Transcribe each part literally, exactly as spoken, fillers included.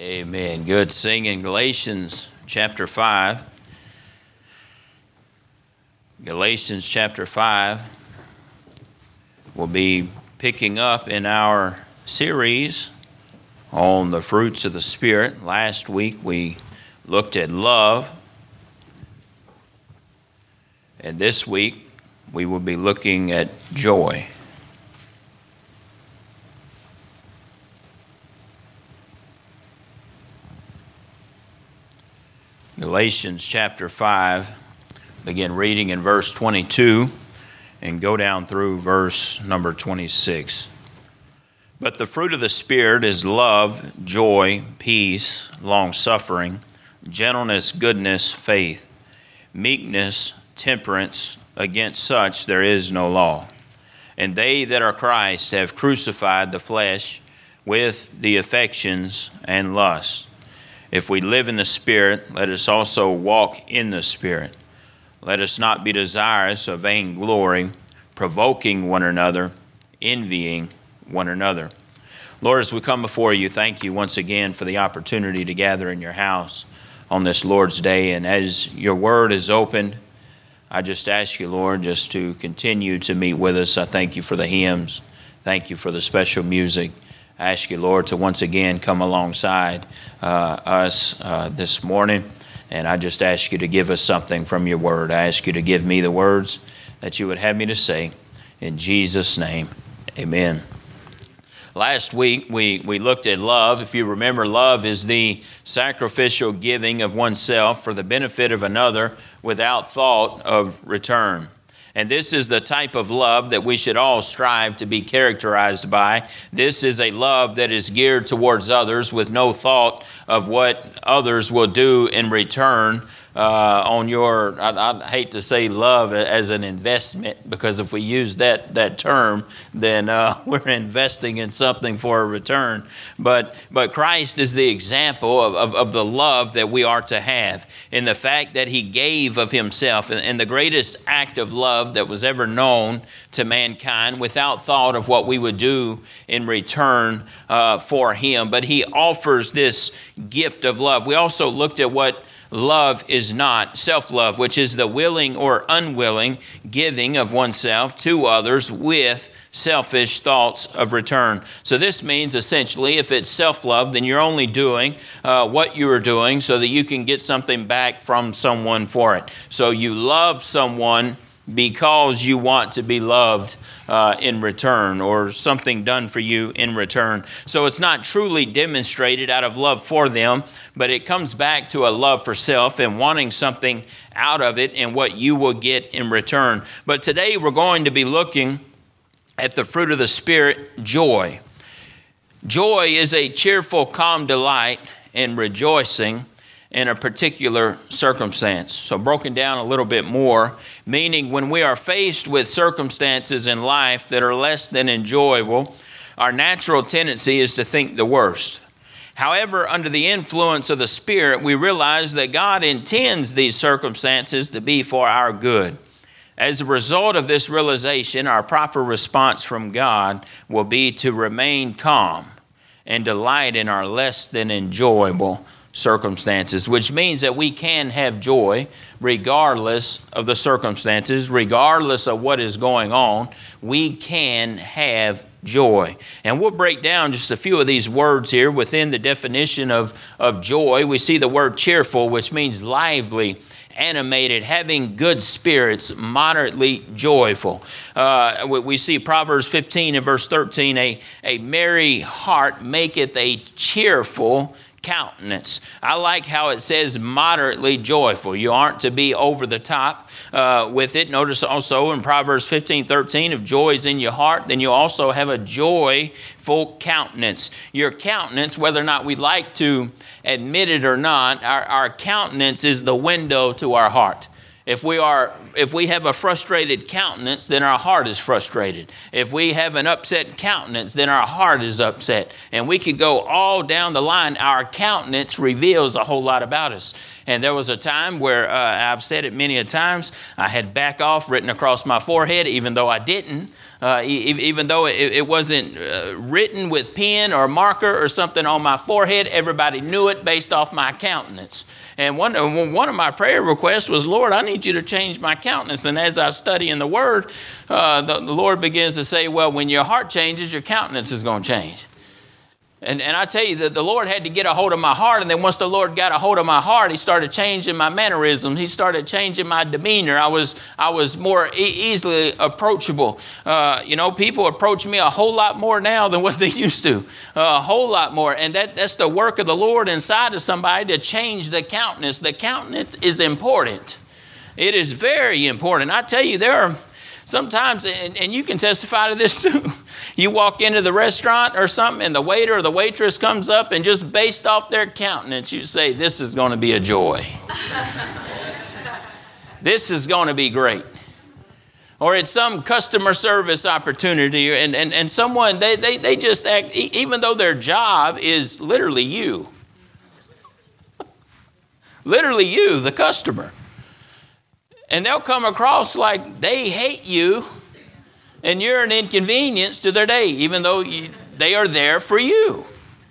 Amen. Good singing. Galatians chapter five. Galatians chapter five. We'll be picking up in our series on the fruits of the Spirit. Last week we looked at love. And this week we will be looking at joy. Galatians chapter five, begin reading in verse twenty-two and go down through verse number twenty-six. But the fruit of the Spirit is love, joy, peace, long-suffering, gentleness, goodness, faith, meekness, temperance. Against such there is no law. And they that are Christ have crucified the flesh with the affections and lusts. If we live in the Spirit, let us also walk in the Spirit. Let us not be desirous of vainglory, provoking one another, envying one another. Lord, as we come before you, thank you once again for the opportunity to gather in your house on this Lord's Day. And as your word is opened, I just ask you, Lord, just to continue to meet with us. I thank you for the hymns. Thank you for the special music. I ask you, Lord, to once again come alongside uh, us uh, this morning. And I just ask you to give us something from your word. I ask you to give me the words that you would have me to say. In Jesus' name, amen. Last week, we, we looked at love. If you remember, love is the sacrificial giving of oneself for the benefit of another without thought of return. And this is the type of love that we should all strive to be characterized by. This is a love that is geared towards others with no thought of what others will do in return uh, on your, I, I hate to say love as an investment, because if we use that that term, then uh, we're investing in something for a return. But but Christ is the example of, of, of the love that we are to have, in the fact that he gave of himself, and, and the greatest act of love that was ever known to mankind, without thought of what we would do in return uh, for him. But he offers this gift of love. We also looked at what love is not, self-love, which is the willing or unwilling giving of oneself to others with selfish thoughts of return. So this means essentially, if it's self-love, then you're only doing uh, what you are doing so that you can get something back from someone for it. So you love someone because you want to be loved uh, in return, or something done for you in return. So it's not truly demonstrated out of love for them, but it comes back to a love for self and wanting something out of it and what you will get in return. But today we're going to be looking at the fruit of the Spirit, joy. Joy is a cheerful, calm delight in rejoicing in a particular circumstance. So broken down a little bit more, meaning when we are faced with circumstances in life that are less than enjoyable, our natural tendency is to think the worst. However, under the influence of the Spirit, we realize that God intends these circumstances to be for our good. As a result of this realization, our proper response from God will be to remain calm and delight in our less than enjoyable circumstances, which means that we can have joy regardless of the circumstances, regardless of what is going on. We can have joy. And we'll break down just a few of these words here within the definition of, of joy. We see the word cheerful, which means lively, animated, having good spirits, moderately joyful. Uh, we, we see Proverbs fifteen and verse thirteen, a, a merry heart maketh a cheerful countenance. I like how it says moderately joyful. You aren't to be over the top uh, with it. Notice also in Proverbs fifteen thirteen, if joy is in your heart, then you also have a joyful countenance. Your countenance, whether or not we like to admit it or not, our, our countenance is the window to our heart. If we are, if we have a frustrated countenance, then our heart is frustrated. If we have an upset countenance, then our heart is upset. And we could go all down the line. Our countenance reveals a whole lot about us. And there was a time where, uh, I've said it many a times, I had back off written across my forehead, even though I didn't. Uh, e- even though it, it wasn't uh, written with pen or marker or something on my forehead, everybody knew it based off my countenance. And one, one of my prayer requests was, Lord, I need you to change my countenance. And as I study in the Word, uh, the, the Lord begins to say, well, when your heart changes, your countenance is going to change. And, and I tell you that the Lord had to get a hold of my heart. And then once the Lord got a hold of my heart, he started changing my mannerisms. He started changing my demeanor. I was I was more e- easily approachable. Uh, you know, people approach me a whole lot more now than what they used to. Uh, a whole lot more. And that, that's the work of the Lord inside of somebody to change the countenance. The countenance is important. It is very important. I tell you, there are sometimes, and, and you can testify to this too, you walk into the restaurant or something and the waiter or the waitress comes up and just based off their countenance, you say, this is going to be a joy. This is going to be great. Or it's some customer service opportunity and, and, and someone, they, they, they just act, even though their job is literally you. Literally you, the customer. And they'll come across like they hate you and you're an inconvenience to their day, even though you, they are there for you.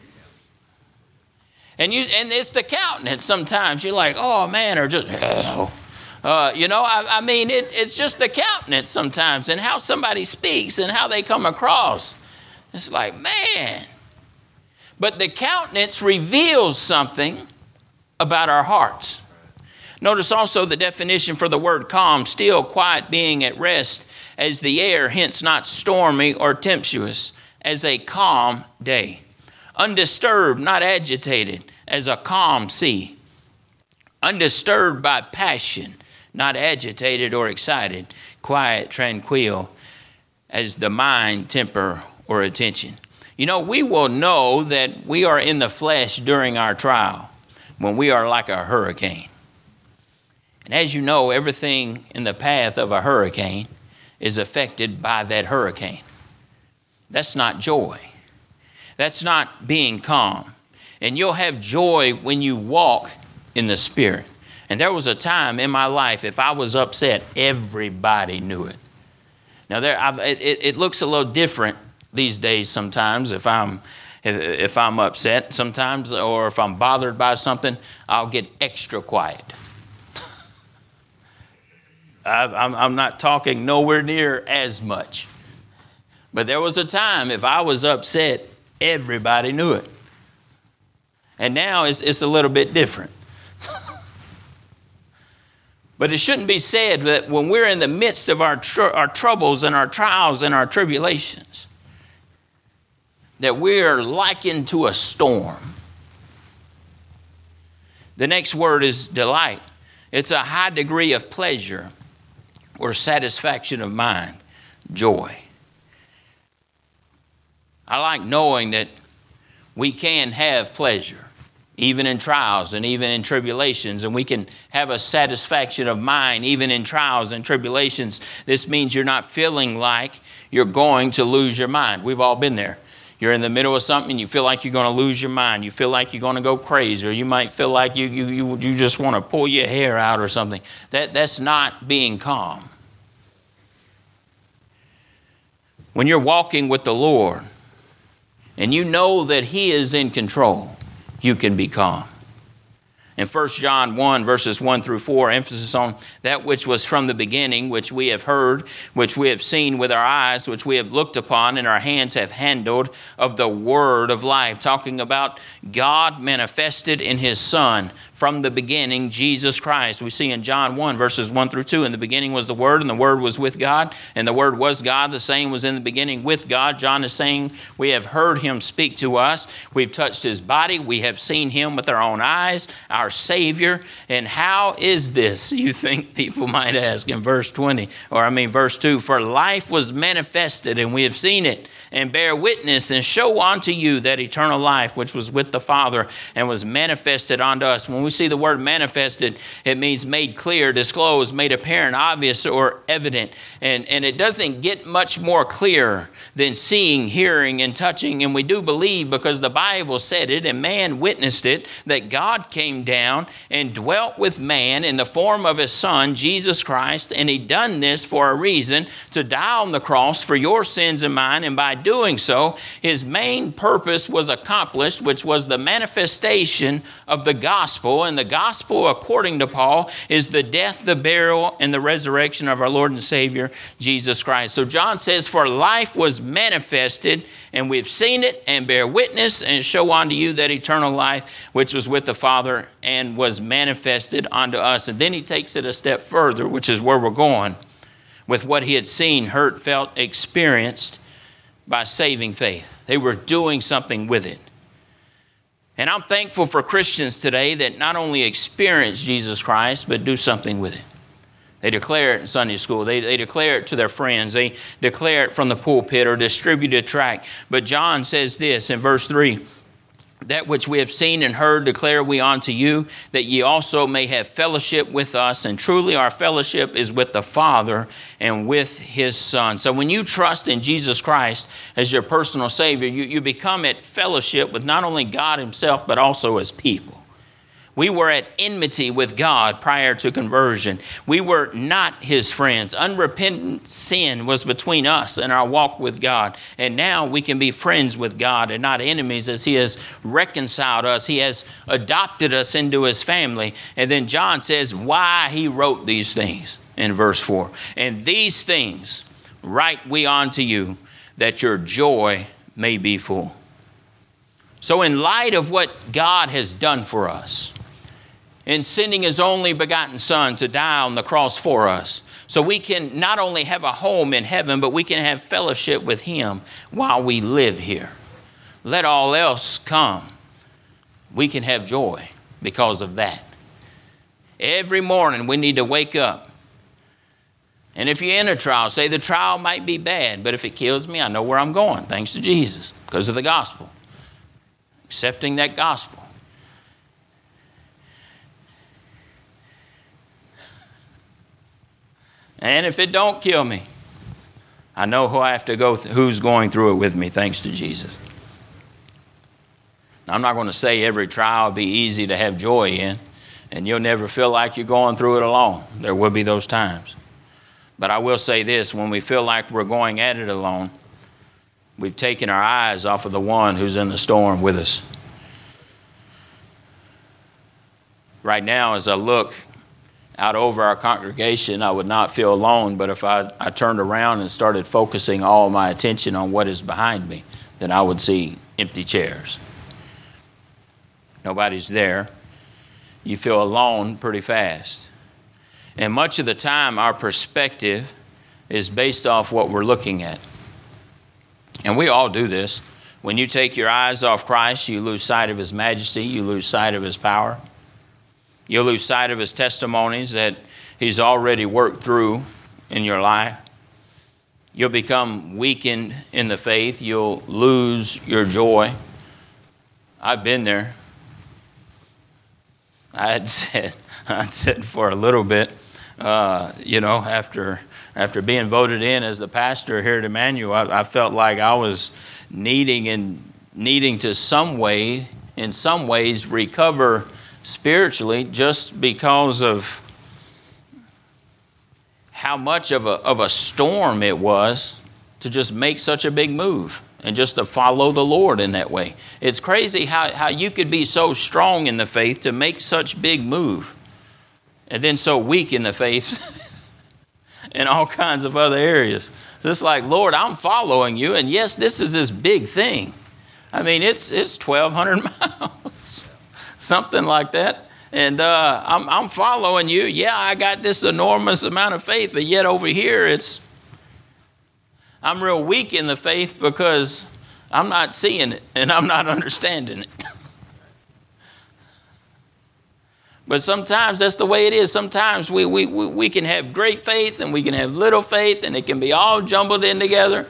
And you and it's the countenance sometimes. You're like, oh, man, or just, oh. Uh, you know, I, I mean, it, it's just the countenance sometimes and how somebody speaks and how they come across. It's like, man. But the countenance reveals something about our hearts. Notice also the definition for the word calm, still, quiet, being at rest, as the air, hence not stormy or tempestuous, as a calm day. Undisturbed, not agitated, as a calm sea. Undisturbed by passion, not agitated or excited, quiet, tranquil, as the mind, temper, or attention. You know, we will know that we are in the flesh during our trial when we are like a hurricane. And as you know, everything in the path of a hurricane is affected by that hurricane. That's not joy. That's not being calm. And you'll have joy when you walk in the Spirit. And there was a time in my life, if I was upset, everybody knew it. Now, there, I've, it, it looks a little different these days sometimes if I'm, if, if I'm upset sometimes, or if I'm bothered by something, I'll get extra quiet. I'm, I'm not talking nowhere near as much. But there was a time if I was upset, everybody knew it. And now it's, it's a little bit different. But it shouldn't be said that when we're in the midst of our, tr- our troubles and our trials and our tribulations, that we're likened to a storm. The next word is delight. It's a high degree of pleasure or satisfaction of mind, joy. I like knowing that we can have pleasure, even in trials and even in tribulations, and we can have a satisfaction of mind, even in trials and tribulations. This means you're not feeling like you're going to lose your mind. We've all been there. You're in the middle of something and you feel like you're going to lose your mind. You feel like you're going to go crazy, or you might feel like you you you, you just want to pull your hair out or something. That, that's not being calm. When you're walking with the Lord and you know that He is in control, you can be calm. In First John one, verses one through four, emphasis on that which was from the beginning, which we have heard, which we have seen with our eyes, which we have looked upon, and our hands have handled of the word of life. Talking about God manifested in His Son from the beginning, Jesus Christ. We see in John one, verses one through two, in the beginning was the Word, and the Word was with God, and the Word was God. The same was in the beginning with God. John is saying, we have heard Him speak to us. We've touched His body. We have seen Him with our own eyes, our Savior. And how is this, you think people might ask in verse twenty, or I mean verse two, for life was manifested, and we have seen it, and bear witness, and show unto you that eternal life which was with the Father and was manifested unto us. When we we see the word manifested, it means made clear, disclosed, made apparent, obvious, or evident. And, and it doesn't get much more clear than seeing, hearing, and touching. And we do believe, because the Bible said it and man witnessed it, that God came down and dwelt with man in the form of his Son, Jesus Christ. And he done this for a reason, to die on the cross for your sins and mine. And by doing so, his main purpose was accomplished, which was the manifestation of the gospel. And the gospel, according to Paul, is the death, the burial, and the resurrection of our Lord and Savior, Jesus Christ. So John says, for life was manifested, and we've seen it, and bear witness, and show unto you that eternal life, which was with the Father, and was manifested unto us. And then he takes it a step further, which is where we're going, with what he had seen, heard, felt, experienced by saving faith. They were doing something with it. And I'm thankful for Christians today that not only experience Jesus Christ, but do something with it. They declare it in Sunday school. They, they declare it to their friends. They declare it from the pulpit or distribute a tract. But John says this in verse three, that which we have seen and heard declare we unto you, that ye also may have fellowship with us. And truly our fellowship is with the Father and with his Son. So when you trust in Jesus Christ as your personal Savior, you, you become at fellowship with not only God himself, but also his people. We were at enmity with God prior to conversion. We were not his friends. Unrepentant sin was between us and our walk with God. And now we can be friends with God and not enemies, as he has reconciled us. He has adopted us into his family. And then John says why he wrote these things in verse four. And these things write we unto you, that your joy may be full. So in light of what God has done for us, in sending his only begotten Son to die on the cross for us, so we can not only have a home in heaven, but we can have fellowship with him while we live here. Let all else come. We can have joy because of that. Every morning we need to wake up. And if you're in a trial, say the trial might be bad, but if it kills me, I know where I'm going, thanks to Jesus, because of the gospel. Accepting that gospel. And if it don't kill me, I know who I have to go th- who's going through it with me, thanks to Jesus. I'm not going to say every trial will be easy to have joy in, and you'll never feel like you're going through it alone. There will be those times. But I will say this, when we feel like we're going at it alone, we've taken our eyes off of the one who's in the storm with us. Right now, as I look out over our congregation, I would not feel alone, but if I, I turned around and started focusing all my attention on what is behind me, then I would see empty chairs. Nobody's there. You feel alone pretty fast. And much of the time, our perspective is based off what we're looking at. And we all do this. When you take your eyes off Christ, you lose sight of his majesty, you lose sight of his power. You'll lose sight of his testimonies that he's already worked through in your life. You'll become weakened in the faith. You'll lose your joy. I've been there. I had said, I said for a little bit, uh, you know, after after being voted in as the pastor here at Emmanuel, I, I felt like I was needing and needing to some way, in some ways, recover spiritually, just because of how much of a, of a storm it was to just make such a big move and just to follow the Lord in that way. It's crazy how, how you could be so strong in the faith to make such big move and then so weak in the faith in all kinds of other areas. So it's like, Lord, I'm following you, and yes, this is this big thing. I mean, it's it's twelve hundred miles. Something like that. And uh, I'm, I'm following you. Yeah, I got this enormous amount of faith, but yet over here it's, I'm real weak in the faith because I'm not seeing it and I'm not understanding it. But sometimes that's the way it is. Sometimes we, we, we, we can have great faith and we can have little faith and it can be all jumbled in together.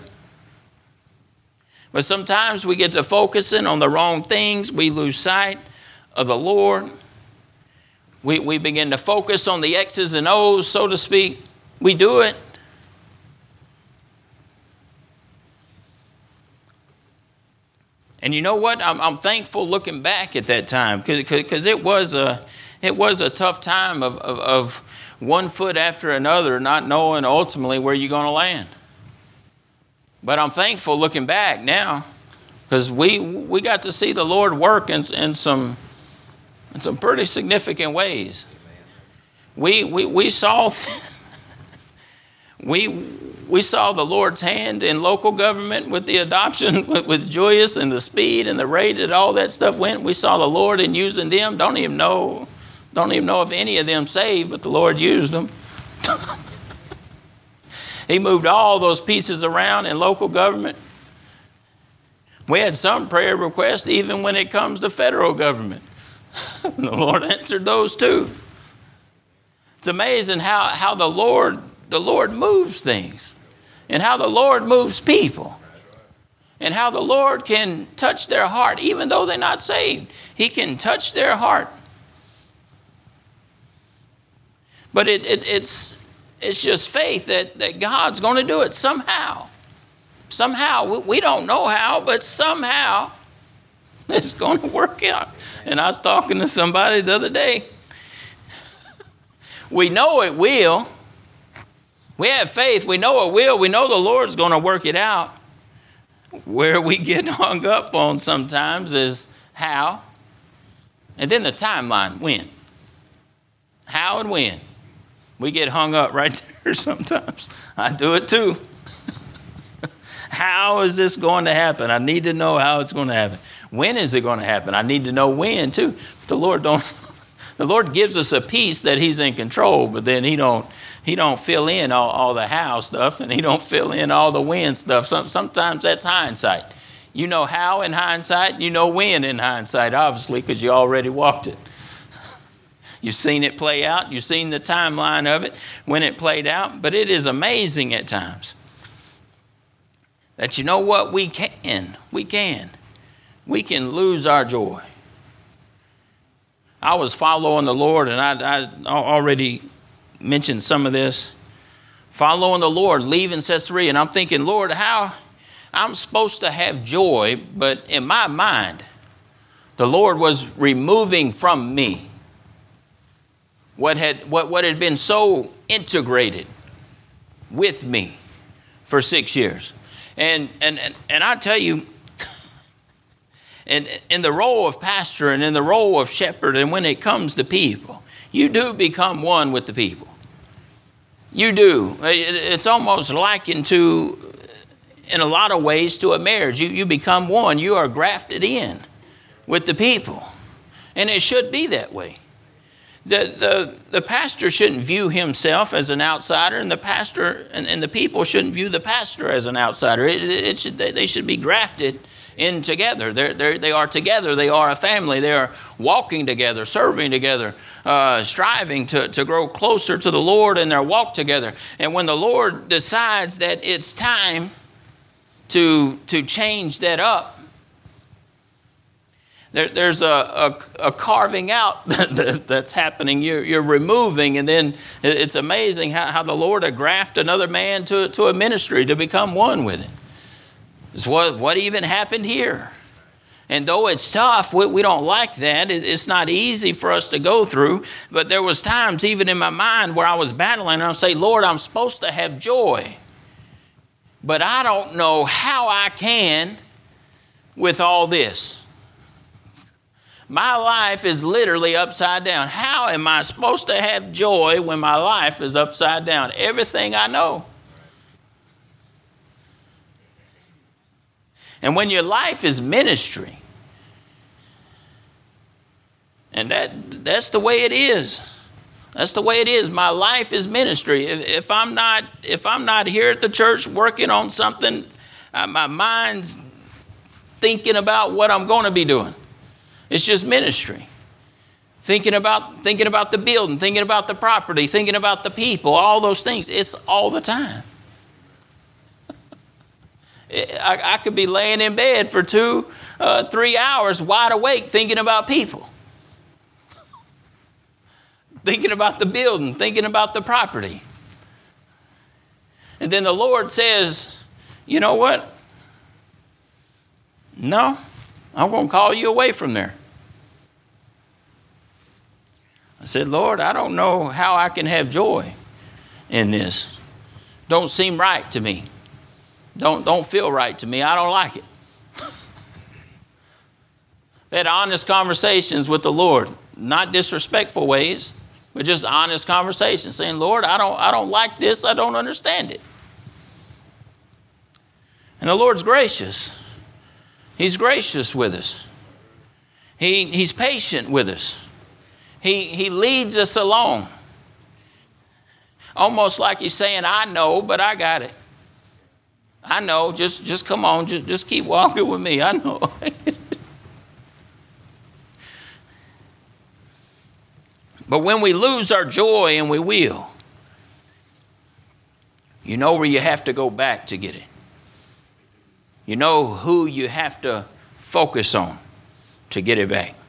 But sometimes we get to focusing on the wrong things. We lose sight of the Lord. We, we begin to focus on the X's and O's, so to speak. We do it. And you know what? I'm, I'm thankful looking back at that time, because it was a it was a tough time of, of, of one foot after another, not knowing ultimately where you're going to land. But I'm thankful looking back now, because we we got to see the Lord work in, in some in some pretty significant ways. We we we saw we. We saw the Lord's hand in local government with the adoption with, with Joyous and the speed and the rate that all that stuff went. We saw the Lord in using them. Don't even know, don't even know if any of them saved, but the Lord used them. He moved all those pieces around in local government. We had some prayer requests even when it comes to federal government. The Lord answered those too. It's amazing how, how the Lord, the Lord moves things. And how the Lord moves people. And how the Lord can touch their heart, even though they're not saved. He can touch their heart. But it, it, it's, it's just faith that, that God's going to do it somehow. Somehow. We don't know how, but somehow it's going to work out. And I was talking to somebody the other day. We know it will. We have faith. We know it will. We know the Lord's going to work it out. Where we get hung up on sometimes is how. And then the timeline, when. How and when. We get hung up right there sometimes. I do it too. How is this going to happen? I need to know how it's going to happen. When is it going to happen? I need to know when too. The Lord don't. The Lord gives us a peace that He's in control, but then He don't. He don't fill in all, all the how stuff, and He don't fill in all the when stuff. Some, sometimes that's hindsight. You know how in hindsight, you know when in hindsight, obviously, because you already walked it. You've seen it play out. You've seen the timeline of it when it played out. But it is amazing at times that you know what? We can. We can. We can lose our joy. I was following the Lord, and I, I already mentioned some of this. Following the Lord, leaving Caesarea, and I'm thinking, Lord, how I'm supposed to have joy, but in my mind, the Lord was removing from me what had what, what had been so integrated with me for six years. And and and, and I tell you, in, in the role of pastor and in the role of shepherd, and when it comes to people, you do become one with the people. You do. It's almost likened to, in a lot of ways, to a marriage. You, you become one. You are grafted in with the people. And it should be that way. The, the, the pastor shouldn't view himself as an outsider, and the pastor and, and the people shouldn't view the pastor as an outsider. It, it should, they should be grafted in together. They're, they're, they are together. They are a family. They are walking together, serving together, uh, striving to, to grow closer to the Lord in their walk together. And when the Lord decides that it's time to, to change that up, there, there's a, a, a carving out that's happening. You're, you're removing, and then it's amazing how, how the Lord will graft another man to, to a ministry to become one with it. It's what, what even happened here. And though it's tough, we, we don't like that. It, it's not easy for us to go through. But there was times even in my mind where I was battling, and I would say, Lord, I'm supposed to have joy. But I don't know how I can with all this. My life is literally upside down. How am I supposed to have joy when my life is upside down? Everything I know. And when your life is ministry, and that that's the way it is. That's the way it is. My life is ministry. If, if I'm not if I'm not here at the church working on something, uh, my mind's thinking about what I'm going to be doing. It's just ministry. Thinking about thinking about the building, thinking about the property, thinking about the people, all those things. It's all the time. I, I could be laying in bed for two, uh, three hours wide awake thinking about people. thinking about the building, thinking about the property. And then the Lord says, you know what? No, I'm going to call you away from there. I said, Lord, I don't know how I can have joy in this. Don't seem right to me. Don't, don't feel right to me. I don't like it. Had honest conversations with the Lord, not disrespectful ways, but just honest conversations, saying, Lord, I don't, I don't like this. I don't understand it. And the Lord's gracious. He's gracious with us. He, he's patient with us. He, he leads us along. Almost like he's saying, I know, but I got it. I know, just, just come on, just, just keep walking with me. I know. But when we lose our joy, and we will, you know where you have to go back to get it. You know who you have to focus on to get it back.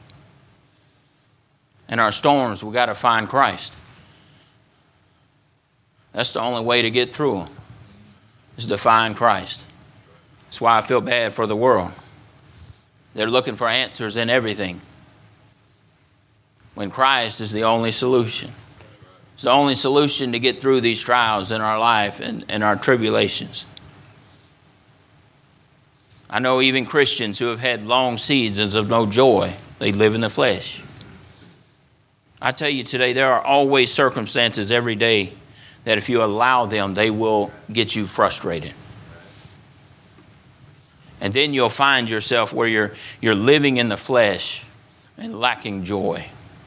In our storms, we got to find Christ. That's the only way to get through them, is to find Christ. That's why I feel bad for the world. They're looking for answers in everything, when Christ is the only solution. It's the only solution to get through these trials in our life and, and our tribulations. I know even Christians who have had long seasons of no joy, they live in the flesh. I tell you today, there are always circumstances every day that if you allow them, they will get you frustrated. And then you'll find yourself where you're, you're living in the flesh and lacking joy.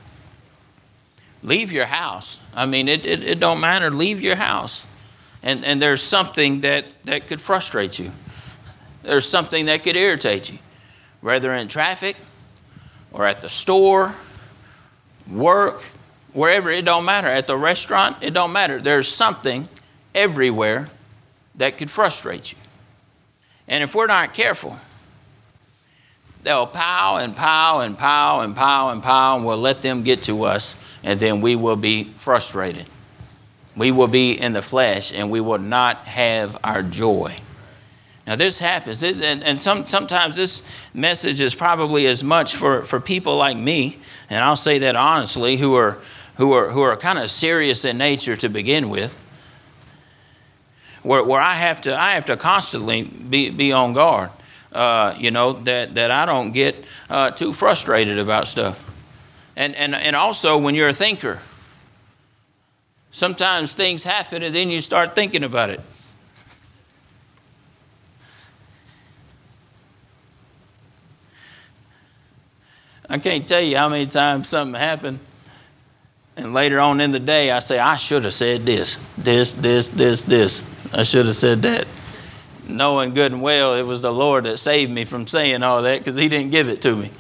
Leave your house. I mean, it, it, it don't matter. Leave your house. And, and there's something that, that could frustrate you. There's something that could irritate you, whether in traffic or at the store, work, wherever, it don't matter. At the restaurant, it don't matter. There's something everywhere that could frustrate you. And if we're not careful, they'll pile and pile and pile and pile and pile, and we'll let them get to us, and then we will be frustrated. We will be in the flesh, and we will not have our joy. Now this happens, and, and some, sometimes this message is probably as much for, for people like me, and I'll say that honestly, who are who are who are kind of serious in nature to begin with, where where I have to I have to constantly be, be on guard, uh, you know, that, that I don't get uh, too frustrated about stuff, and and and also when you're a thinker, sometimes things happen and then you start thinking about it. I can't tell you how many times something happened, and later on in the day I say, I should have said this, this, this, this, this. I should have said that. Knowing good and well it was the Lord that saved me from saying all that, because he didn't give it to me.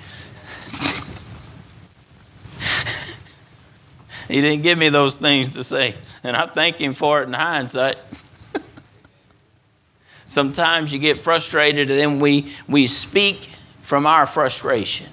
He didn't give me those things to say, and I thank him for it in hindsight. Sometimes you get frustrated and then we, we speak from our frustration.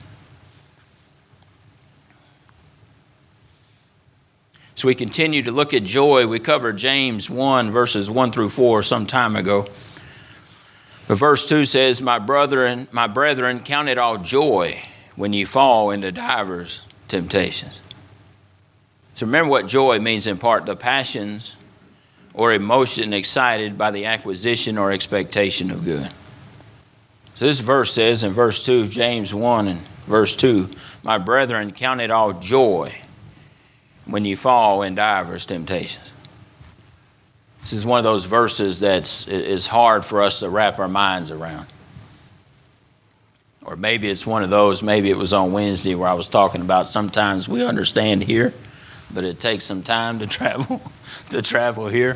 So we continue to look at joy. We covered James one, verses one through four some time ago. But verse two says, My brethren, my brethren, count it all joy when you fall into divers temptations. So remember what joy means in part: the passions or emotion excited by the acquisition or expectation of good. So this verse says in verse two, James one and verse two, My brethren, count it all joy when you fall in divers temptations. This is one of those verses that's is hard for us to wrap our minds around. Or maybe it's one of those, maybe it was on Wednesday where I was talking about sometimes we understand here, but it takes some time to travel, to travel here.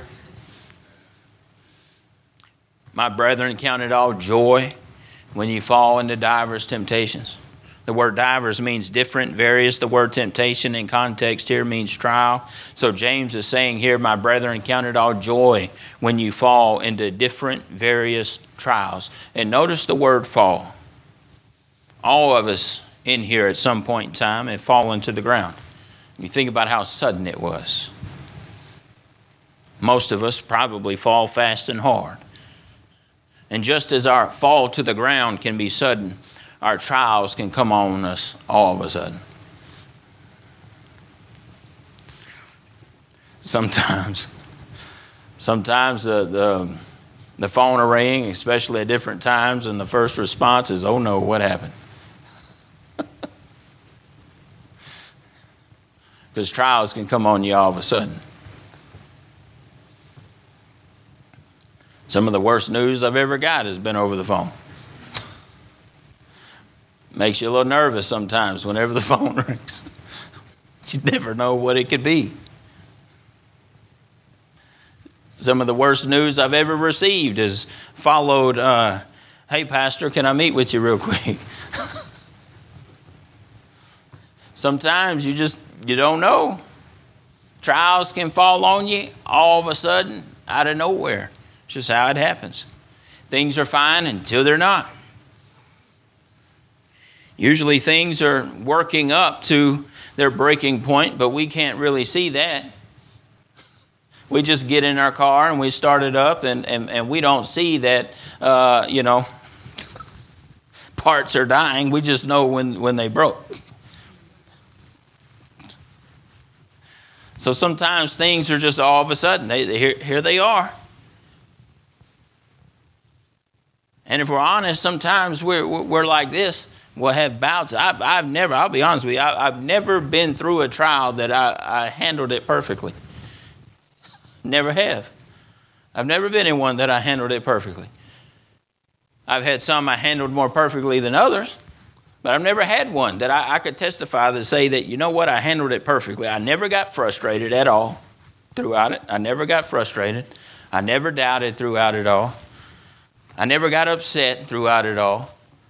My brethren, count it all joy when you fall into divers temptations. The word divers means different, various. The word temptation in context here means trial. So James is saying here, my brethren, count it all joy when you fall into different, various trials. And notice the word fall. All of us in here at some point in time have fallen to the ground. You think about how sudden it was. Most of us probably fall fast and hard. And just as our fall to the ground can be sudden, our trials can come on us all of a sudden. Sometimes, sometimes the, the, the phone will ring, especially at different times, and the first response is, oh no, what happened? Because trials can come on you all of a sudden. Some of the worst news I've ever got has been over the phone. Makes you a little nervous sometimes whenever the phone rings. You never know what it could be. Some of the worst news I've ever received is followed, uh, hey, Pastor, can I meet with you real quick? Sometimes you just, you don't know. Trials can fall on you all of a sudden out of nowhere. It's just how it happens. Things are fine until they're not. Usually things are working up to their breaking point, but we can't really see that. We just get in our car and we start it up, and, and, and we don't see that, uh, you know, parts are dying. We just know when, when they broke. So sometimes things are just all of a sudden, they, they, here, here they are. And if we're honest, sometimes we're, we're like this. We'll have bouts. I've, I've never, I'll be honest with you, I, I've never been through a trial that I, I handled it perfectly. Never have. I've never been in one that I handled it perfectly. I've had some I handled more perfectly than others, but I've never had one that I, I could testify to say that, you know what, I handled it perfectly. I never got frustrated at all throughout it. I never got frustrated. I never doubted throughout it all. I never got upset throughout it all.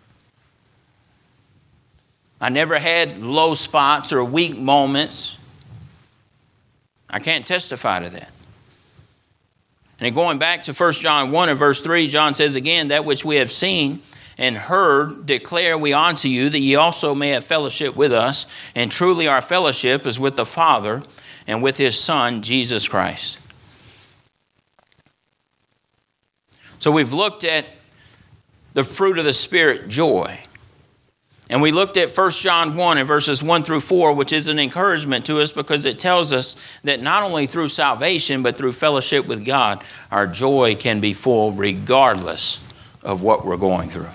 I never had low spots or weak moments. I can't testify to that. And going back to First John one and verse three, John says again, that which we have seen and heard declare we unto you, that ye also may have fellowship with us. And truly our fellowship is with the Father and with his Son, Jesus Christ. So we've looked at the fruit of the Spirit, joy. And we looked at First John one and verses one through four, which is an encouragement to us because it tells us that not only through salvation, but through fellowship with God, our joy can be full regardless of what we're going through.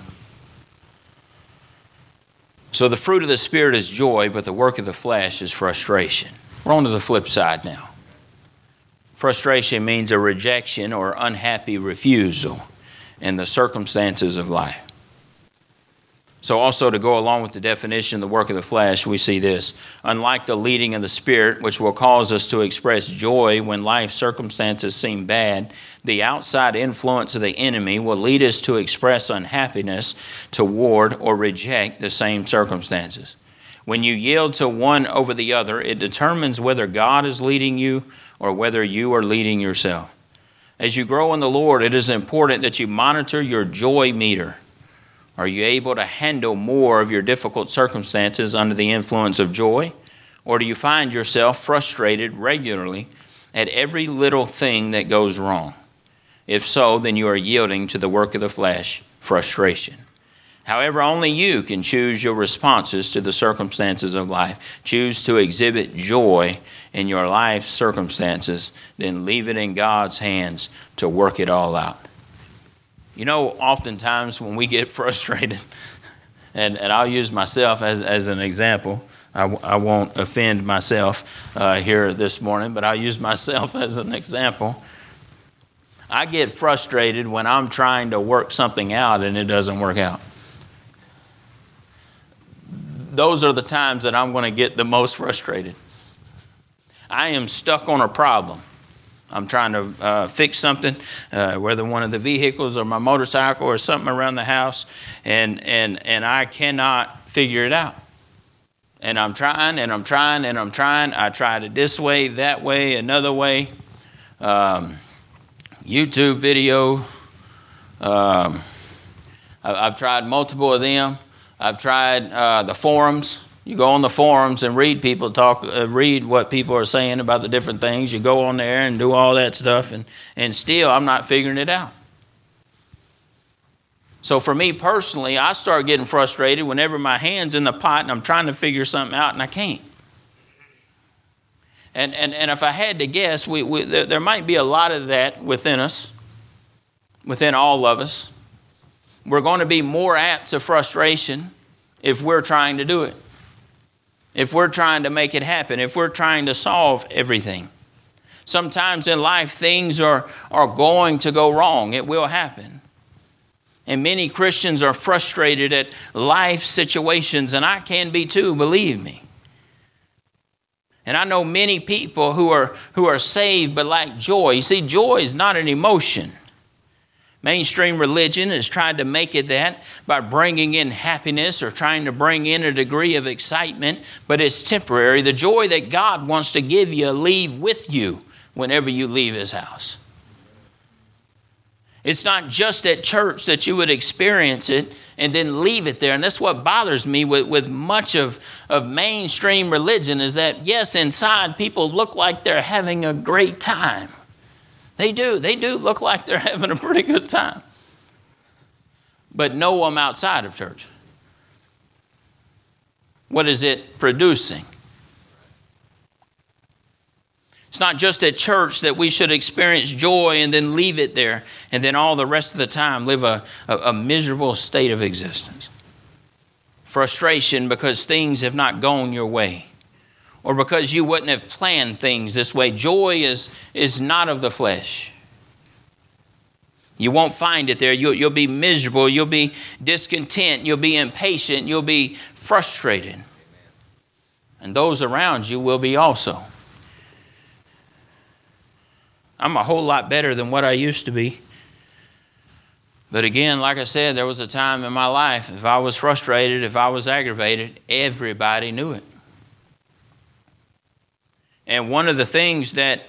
So the fruit of the Spirit is joy, but the work of the flesh is frustration. We're on to the flip side now. Frustration means a rejection or unhappy refusal in the circumstances of life. So also to go along with the definition of the work of the flesh, we see this. Unlike the leading of the Spirit, which will cause us to express joy when life circumstances seem bad, the outside influence of the enemy will lead us to express unhappiness toward or reject the same circumstances. When you yield to one over the other, it determines whether God is leading you or whether you are leading yourself. As you grow in the Lord, it is important that you monitor your joy meter. Are you able to handle more of your difficult circumstances under the influence of joy? Or do you find yourself frustrated regularly at every little thing that goes wrong? If so, then you are yielding to the work of the flesh, frustration. However, only you can choose your responses to the circumstances of life. Choose to exhibit joy in your life circumstances, then leave it in God's hands to work it all out. You know, oftentimes when we get frustrated, and, and I'll use myself as, as an example. I, I won't offend myself uh, here this morning, but I'll use myself as an example. I get frustrated when I'm trying to work something out and it doesn't work out. Those are the times that I'm going to get the most frustrated. I am stuck on a problem. I'm trying to uh, fix something, uh, whether one of the vehicles or my motorcycle or something around the house, and, and, and I cannot figure it out. And I'm trying, and I'm trying, and I'm trying. I tried it this way, that way, another way. Um, YouTube video. Um, I've tried multiple of them. I've tried uh, the forums. You go on the forums and read people talk, uh, read what people are saying about the different things. You go on there and do all that stuff, and, and still I'm not figuring it out. So for me personally, I start getting frustrated whenever my hand's in the pot and I'm trying to figure something out and I can't. And and, and if I had to guess, we, we there, there might be a lot of that within us, within all of us. We're going to be more apt to frustration if we're trying to do it. If we're trying to make it happen, if we're trying to solve everything. Sometimes in life, things are, are going to go wrong. It will happen. And many Christians are frustrated at life situations, and I can be too, believe me. And I know many people who are, who are saved but lack joy. You see, joy is not an emotion. Mainstream religion has tried to make it that by bringing in happiness or trying to bring in a degree of excitement, but it's temporary. The joy that God wants to give you, leave with you whenever you leave His house. It's not just at church that you would experience it and then leave it there. And that's what bothers me with, with much of, of mainstream religion is that, yes, inside people look like they're having a great time. They do. They do look like they're having a pretty good time. But know them outside of church. What is it producing? It's not just at church that we should experience joy and then leave it there and then all the rest of the time live a, a, a miserable state of existence. Frustration because things have not gone your way. Or because you wouldn't have planned things this way. Joy is, is not of the flesh. You won't find it there. You'll, you'll be miserable. You'll be discontent. You'll be impatient. You'll be frustrated. And those around you will be also. I'm a whole lot better than what I used to be. But again, like I said, there was a time in my life, if I was frustrated, if I was aggravated, everybody knew it. And one of the things that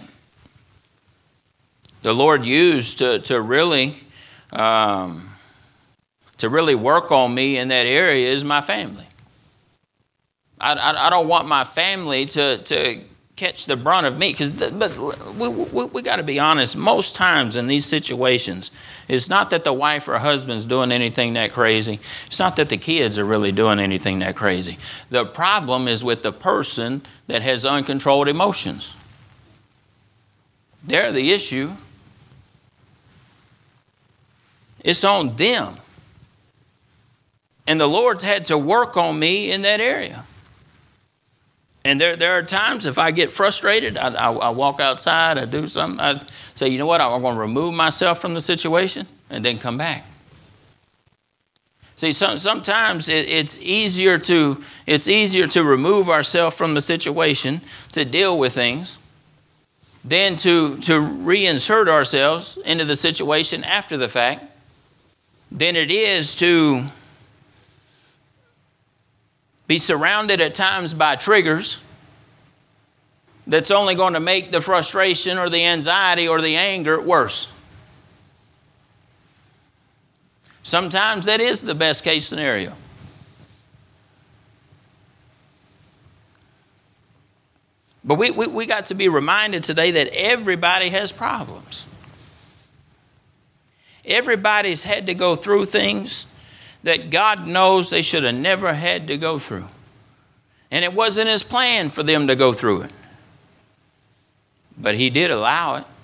the Lord used to, to really um, to really work on me in that area is my family. I, I, I don't want my family to, to catch the brunt of me, because but we, we, we got to be honest. Most times in these situations, it's not that the wife or husband's doing anything that crazy. It's not that the kids are really doing anything that crazy. The problem is with the person that has uncontrolled emotions. They're the issue. It's on them. And the Lord's had to work on me in that area. And there, there are times if I get frustrated, I, I, I walk outside, I do something, I say, you know what, I'm going to remove myself from the situation and then come back. See, some, sometimes it, it's easier to it's easier to remove ourselves from the situation, to deal with things, than to, to reinsert ourselves into the situation after the fact, than it is to be surrounded at times by triggers that's only going to make the frustration or the anxiety or the anger worse. Sometimes that is the best case scenario. But we, we, we got to be reminded today that everybody has problems. Everybody's had to go through things that God knows they should have never had to go through. And it wasn't His plan for them to go through it. But He did allow it.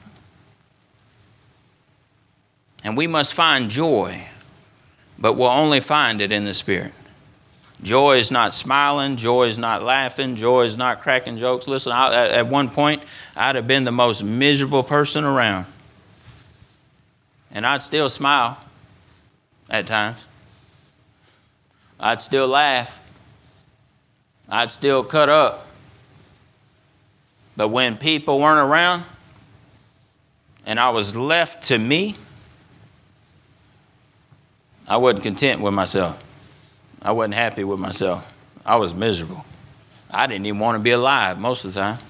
And we must find joy, but we'll only find it in the Spirit. Joy is not smiling. Joy is not laughing. Joy is not cracking jokes. Listen, I, at one point, I'd have been the most miserable person around. And I'd still smile at times. I'd still laugh. I'd still cut up. But when people weren't around and I was left to me, I wasn't content with myself. I wasn't happy with myself. I was miserable. I didn't even want to be alive most of the time.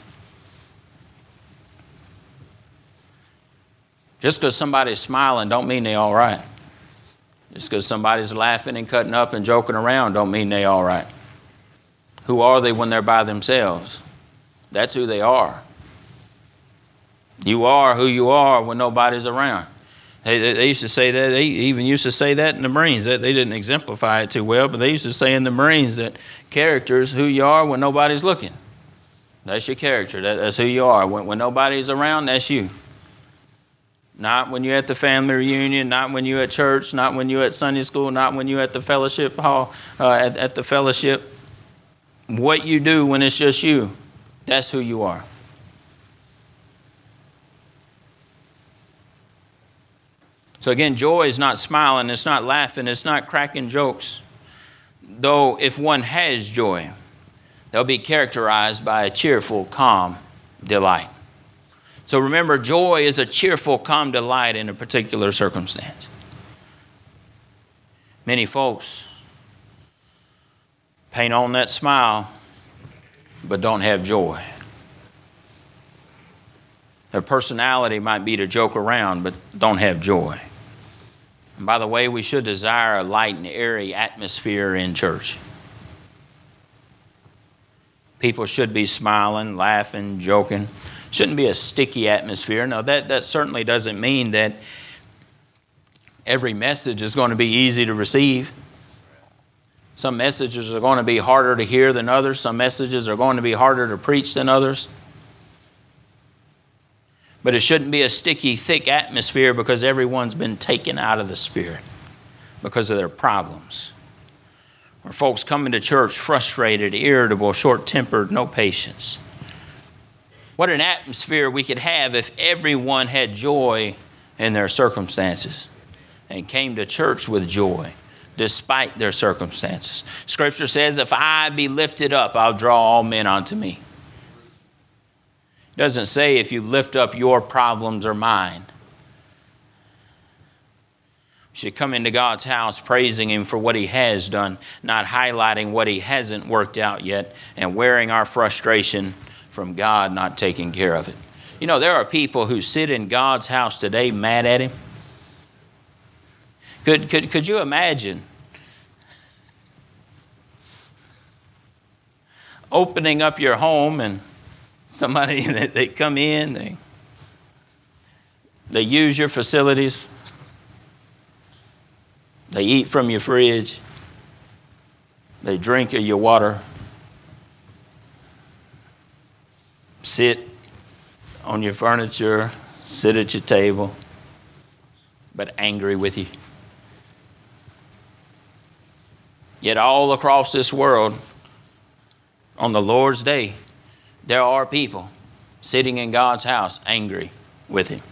Just because somebody's smiling don't mean they're all right. Just because somebody's laughing and cutting up and joking around don't mean they're all right. Who are they when they're by themselves? That's who they are. You are who you are when nobody's around. They, they used to say that. They even used to say that in the Marines. They, they didn't exemplify it too well, but they used to say in the Marines that character is who you are when nobody's looking. That's your character. That, that's who you are. When, when nobody's around, that's you. Not when you're at the family reunion, not when you're at church, not when you're at Sunday school, not when you're at the fellowship hall, uh, at, at the fellowship. What you do when it's just you, that's who you are. So again, joy is not smiling, it's not laughing, it's not cracking jokes. Though if one has joy, they'll be characterized by a cheerful, calm delight. So remember, joy is a cheerful, calm delight in a particular circumstance. Many folks paint on that smile, but don't have joy. Their personality might be to joke around, but don't have joy. And by the way, we should desire a light and airy atmosphere in church. People should be smiling, laughing, joking. Shouldn't be a sticky atmosphere. Now, that, that certainly doesn't mean that every message is going to be easy to receive. Some messages are going to be harder to hear than others. Some messages are going to be harder to preach than others. But it shouldn't be a sticky, thick atmosphere because everyone's been taken out of the Spirit because of their problems. Or folks coming to church frustrated, irritable, short-tempered, no patience. What an atmosphere we could have if everyone had joy in their circumstances and came to church with joy despite their circumstances. Scripture says, if I be lifted up, I'll draw all men unto me. It doesn't say if you lift up your problems or mine. We should come into God's house praising Him for what He has done, not highlighting what He hasn't worked out yet and wearing our frustration from God not taking care of it. You know, there are people who sit in God's house today mad at Him. Could, could, could you imagine opening up your home and somebody that they come in, they, they use your facilities, they eat from your fridge, they drink of your water, sit on your furniture, sit at your table, but angry with you. Yet all across this world, on the Lord's day, there are people sitting in God's house angry with Him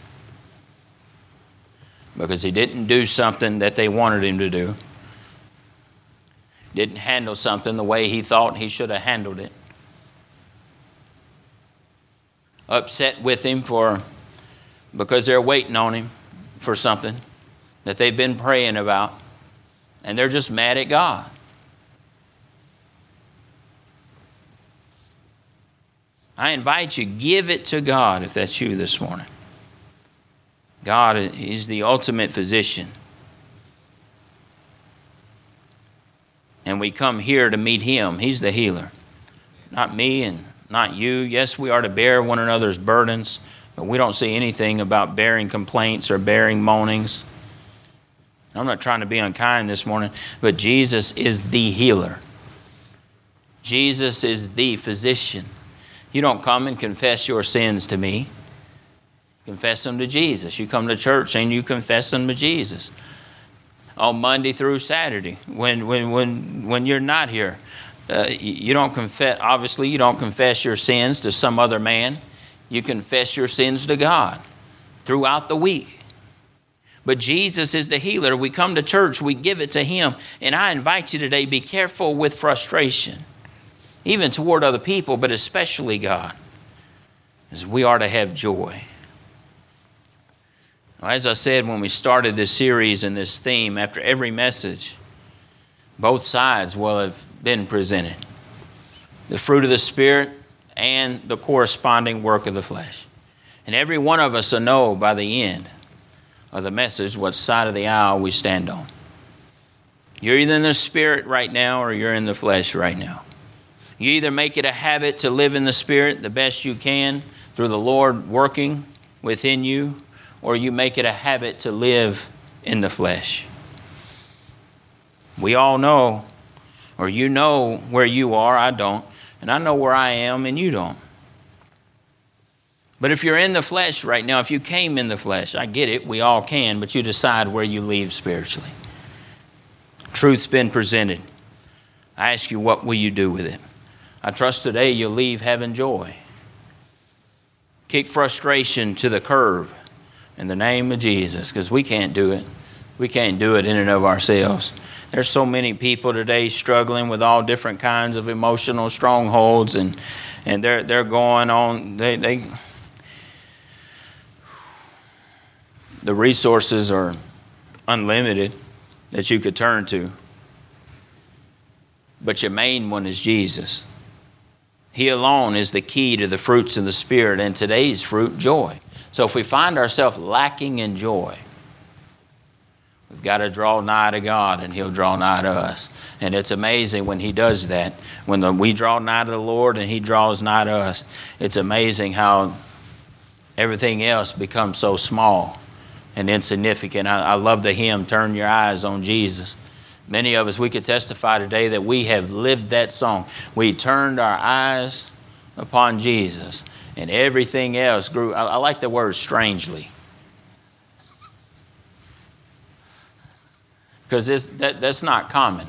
because He didn't do something that they wanted Him to do, didn't handle something the way He thought He should have handled it, upset with Him for because they're waiting on Him for something that they've been praying about, and they're just mad at God. I invite you, give it to God if that's you this morning. God is the ultimate physician. And we come here to meet Him. He's the healer. Not me and not you. Yes, we are to bear one another's burdens, but we don't see anything about bearing complaints or bearing moanings. I'm not trying to be unkind this morning, but Jesus is the healer. Jesus is the physician. You don't come and confess your sins to me. Confess them to Jesus. You come to church and you confess them to Jesus. On Monday through Saturday, when when when when you're not here, uh, you don't confess. Obviously, you don't confess your sins to some other man. You confess your sins to God throughout the week. But Jesus is the healer. We come to church, we give it to Him. And I invite you today, be careful with frustration, even toward other people, but especially God, as we are to have joy. As I said when we started this series and this theme, after every message, both sides will have been presented. The fruit of the Spirit and the corresponding work of the flesh. And every one of us will know by the end of the message what side of the aisle we stand on. You're either in the Spirit right now or you're in the flesh right now. You either make it a habit to live in the Spirit the best you can through the Lord working within you, or you make it a habit to live in the flesh. We all know, or you know where you are, I don't, and I know where I am and you don't. But if you're in the flesh right now, if you came in the flesh, I get it, we all can, but you decide where you leave spiritually. Truth's been presented. I ask you, what will you do with it? I trust today you'll leave having joy. Kick frustration to the curb in the name of Jesus, because we can't do it. We can't do it in and of ourselves. There's so many people today struggling with all different kinds of emotional strongholds, and and they're they're going on. They they the resources are unlimited that you could turn to, but your main one is Jesus. He alone is the key to the fruits of the Spirit, and today's fruit, joy. So if we find ourselves lacking in joy, we've got to draw nigh to God, and He'll draw nigh to us. And it's amazing when He does that. When the, we draw nigh to the Lord and He draws nigh to us, it's amazing how everything else becomes so small and insignificant. I, I love the hymn, Turn Your Eyes on Jesus. Many of us, we could testify today that we have lived that song. We turned our eyes upon Jesus, and everything else grew. I, I like the word strangely. Because that, that's not common.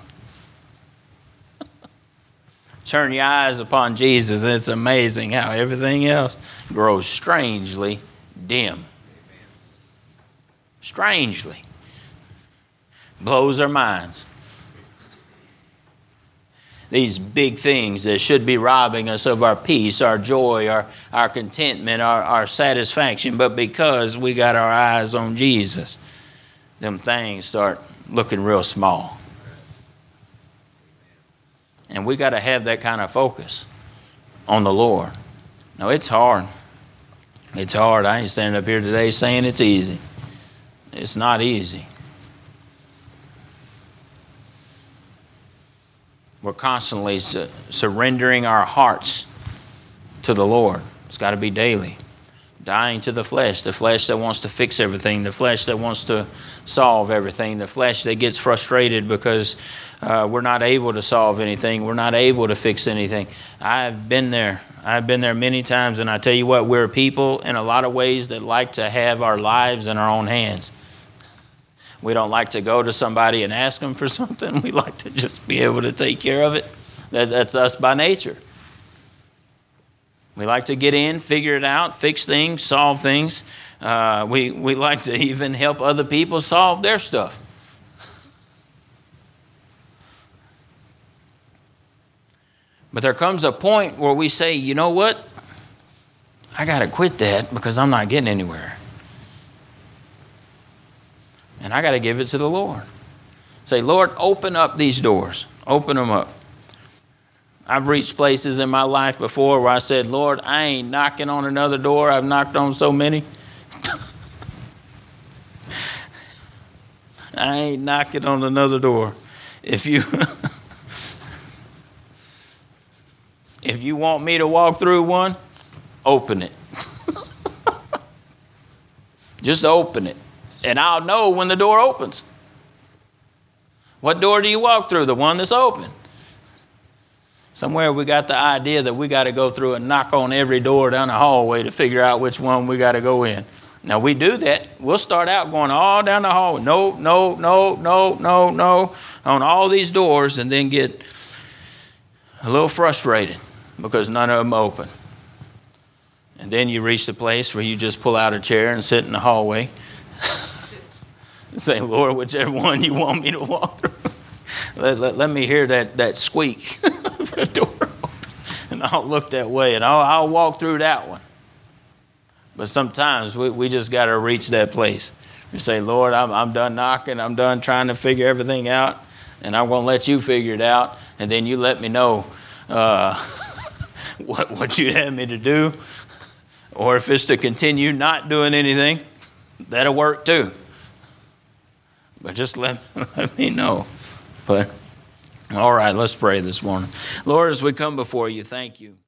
Turn your eyes upon Jesus, and it's amazing how everything else grows strangely dim. Strangely. Blows our minds. These big things that should be robbing us of our peace, our joy, our, our contentment, our, our satisfaction, but because we got our eyes on Jesus, them things start looking real small. And we got to have that kind of focus on the Lord. Now, it's hard. It's hard. I ain't standing up here today saying it's easy. It's not easy. We're constantly su- surrendering our hearts to the Lord. It's got to be daily. Dying to the flesh, the flesh that wants to fix everything, the flesh that wants to solve everything, the flesh that gets frustrated because uh, we're not able to solve anything, we're not able to fix anything. I've been there. I've been there many times, and I tell you what, we're people in a lot of ways that like to have our lives in our own hands. We don't like to go to somebody and ask them for something. We like to just be able to take care of it. That, that's us by nature. We like to get in, figure it out, fix things, solve things. Uh, we, we like to even help other people solve their stuff. But there comes a point where we say, you know what? I got to quit that because I'm not getting anywhere. And I got to give it to the Lord. Say, Lord, open up these doors. Open them up. I've reached places in my life before where I said, Lord, I ain't knocking on another door. I've knocked on so many. I ain't knocking on another door. If you if you want me to walk through one, open it. Just open it. And I'll know when the door opens. What door do you walk through? The one that's open. Somewhere we got the idea that we got to go through and knock on every door down the hallway to figure out which one we got to go in. Now, we do that. We'll start out going all down the hallway. No, no, no, no, no, no, on all these doors, and then get a little frustrated because none of them open. And then you reach the place where you just pull out a chair and sit in the hallway and say, Lord, whichever one you want me to walk through, let, let, let me hear that, that squeak. The door open, and I'll look that way, and I'll, I'll walk through that one. But sometimes we, we just got to reach that place. We say, Lord, I'm, I'm done knocking. I'm done trying to figure everything out, and I'm going to let you figure it out, and then you let me know uh, what, what you have me to do, or if it's to continue not doing anything, that'll work too. But just let, let me know. But All right, let's pray this morning. Lord, as we come before you, thank you.